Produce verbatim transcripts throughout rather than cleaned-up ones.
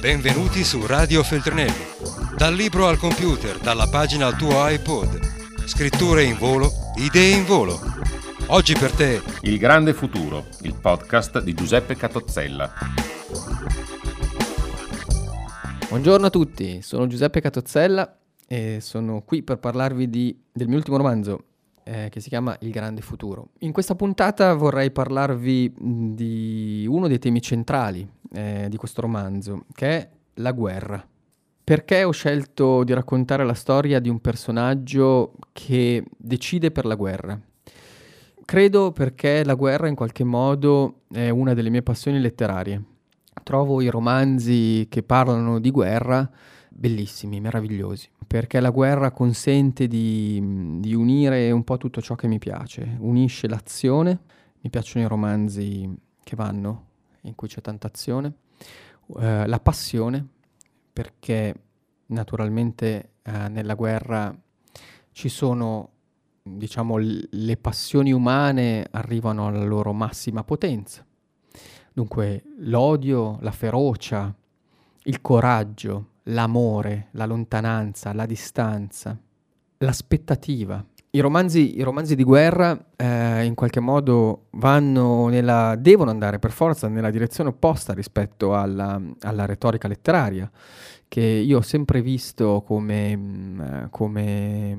Benvenuti su Radio Feltrinelli. Dal libro al computer, dalla pagina al tuo iPod. Scritture in volo, idee in volo. Oggi per te Il grande futuro, il podcast di Giuseppe Catozzella. Buongiorno a tutti, sono Giuseppe Catozzella e sono qui per parlarvi di, del mio ultimo romanzo eh, che si chiama Il grande futuro. In questa puntata vorrei parlarvi di uno dei temi centrali eh, di questo romanzo, che è la guerra. Perché ho scelto di raccontare la storia di un personaggio che decide per la guerra? Credo perché la guerra in qualche modo è una delle mie passioni letterarie. Trovo i romanzi che parlano di guerra bellissimi, meravigliosi, perché la guerra consente di, di unire un po' tutto ciò che mi piace. Unisce l'azione, mi piacciono i romanzi che vanno, in cui c'è tanta azione, eh, la passione, perché naturalmente eh, nella guerra ci sono, diciamo, l- le passioni umane arrivano alla loro massima potenza. Dunque l'odio, la ferocia, il coraggio, l'amore, la lontananza, la distanza, l'aspettativa. I romanzi, i romanzi di guerra eh, in qualche modo vanno nella, devono andare per forza nella direzione opposta rispetto alla, alla retorica letteraria, che io ho sempre visto come, come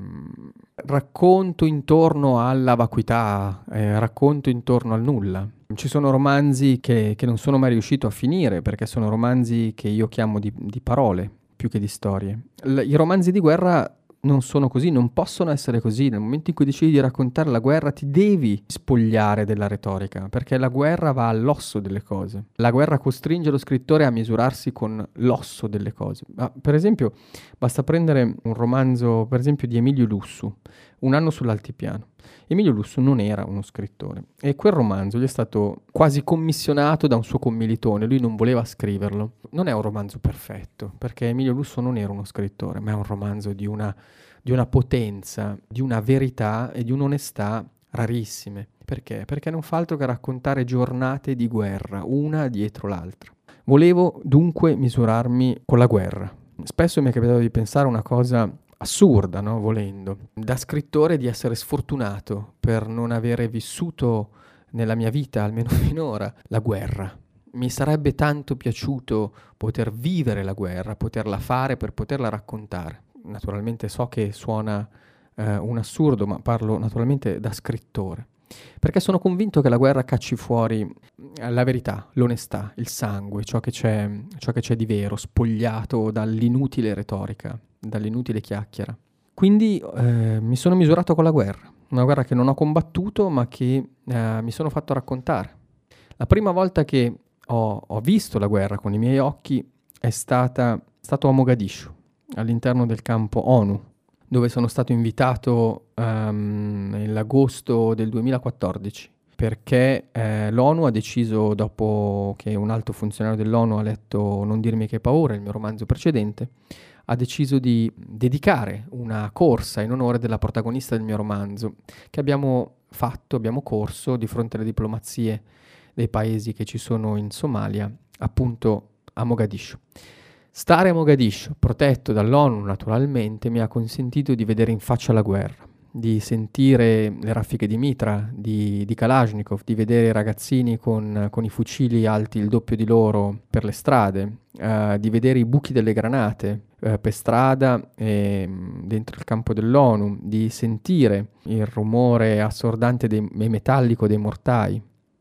racconto intorno alla vacuità, eh, racconto intorno al nulla. Ci sono romanzi che, che non sono mai riuscito a finire, perché sono romanzi che io chiamo di, di parole più che di storie. L- I romanzi di guerra non sono così, non possono essere così. Nel momento in cui decidi di raccontare la guerra ti devi spogliare della retorica, perché la guerra va all'osso delle cose. La guerra costringe lo scrittore a misurarsi con l'osso delle cose. Ma, per esempio, basta prendere un romanzo, per esempio, di Emilio Lussu, Un anno sull'altipiano. Emilio Lussu non era uno scrittore e quel romanzo gli è stato quasi commissionato da un suo commilitone, lui non voleva scriverlo. Non è un romanzo perfetto, perché Emilio Lussu non era uno scrittore, ma è un romanzo di una, di una potenza, di una verità e di un'onestà rarissime. Perché? Perché non fa altro che raccontare giornate di guerra, una dietro l'altra. Volevo dunque misurarmi con la guerra. Spesso mi è capitato di pensare una cosa assurda, no? Volendo, da scrittore, di essere sfortunato per non avere vissuto nella mia vita, almeno finora, la guerra. Mi sarebbe tanto piaciuto poter vivere la guerra, poterla fare per poterla raccontare. Naturalmente so che suona eh, un assurdo, ma parlo naturalmente da scrittore. Perché sono convinto che la guerra cacci fuori la verità, l'onestà, il sangue, ciò che c'è, ciò che c'è di vero, spogliato dall'inutile retorica, dall'inutile chiacchiera. Quindi eh, mi sono misurato con la guerra, una guerra che non ho combattuto ma che eh, mi sono fatto raccontare. La prima volta che ho, ho visto la guerra con i miei occhi è stata stato a Mogadiscio, all'interno del campo ONU, dove sono stato invitato um, nell'agosto del duemilaquattordici, perché eh, l'ONU ha deciso, dopo che un alto funzionario dell'ONU ha letto Non dirmi che hai paura, il mio romanzo precedente, ha deciso di dedicare una corsa in onore della protagonista del mio romanzo, che abbiamo fatto, abbiamo corso di fronte alle diplomazie dei paesi che ci sono in Somalia, appunto a Mogadiscio. Stare a Mogadiscio, protetto dall'ONU naturalmente, mi ha consentito di vedere in faccia la guerra, di sentire le raffiche di mitra, di, di Kalashnikov, di vedere i ragazzini con, con i fucili alti il doppio di loro per le strade, uh, di vedere i buchi delle granate uh, per strada e dentro il campo dell'ONU, di sentire il rumore assordante dei, e metallico dei mortai,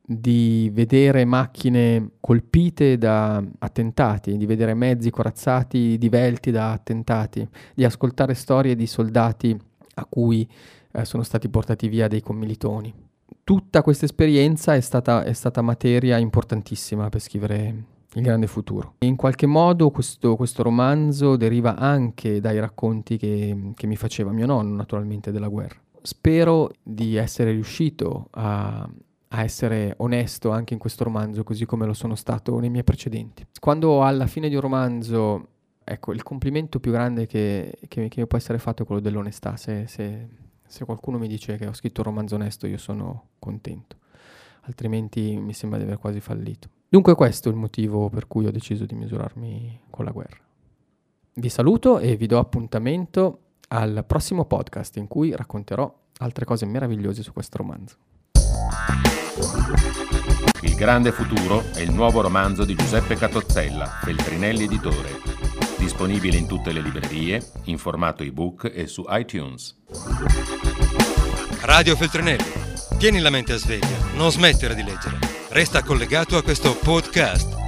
di vedere macchine colpite da attentati, di vedere mezzi corazzati divelti da attentati, di ascoltare storie di soldati a cui eh, sono stati portati via dei commilitoni. Tutta questa esperienza è stata, è stata materia importantissima per scrivere Il grande futuro. E in qualche modo questo, questo romanzo deriva anche dai racconti che, che mi faceva mio nonno, naturalmente, della guerra. Spero di essere riuscito a a essere onesto anche in questo romanzo, così come lo sono stato nei miei precedenti. Quando alla fine di un romanzo, ecco, il complimento più grande che, che, che mi può essere fatto è quello dell'onestà. Se, se, se qualcuno mi dice che ho scritto un romanzo onesto, io sono contento. altrimenti mi sembra di aver quasi fallito. Dunque questo è il motivo per cui ho deciso di misurarmi con la guerra. Vi saluto e vi do appuntamento al prossimo podcast in cui racconterò altre cose meravigliose su questo romanzo. Il grande futuro è il nuovo romanzo di Giuseppe Catozzella, Feltrinelli Editore, disponibile in tutte le librerie, in formato ebook e su iTunes. Radio Feltrinelli, tieni la mente a sveglia, non smettere di leggere. Resta collegato a questo podcast.